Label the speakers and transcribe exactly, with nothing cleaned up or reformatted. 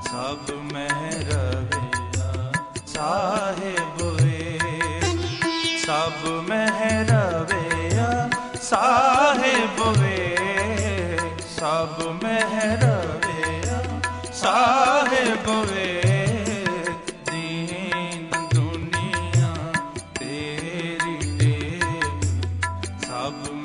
Speaker 1: ਸਭ ਮਹਿ ਰਵਿਆ ਸਾਹਿਬ ਵੇ, ਸਭ ਮਹਿ ਰਵਿਆ ਸਾਹਿਬ ਵੇ, ਸਭ ਮਹਿ ਰਵਿਆ ਸਾਹਿਬ ਵੇ, ਦੀਨ ਦੁਨੀਆ ਤੇਰੀ ਟੇਕ, ਸਭ